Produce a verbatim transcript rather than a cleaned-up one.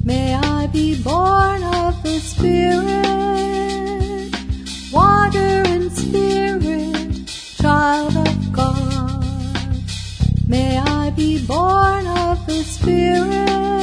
May I be born of the Spirit, water and spirit, child of God. May I be born of the Spirit,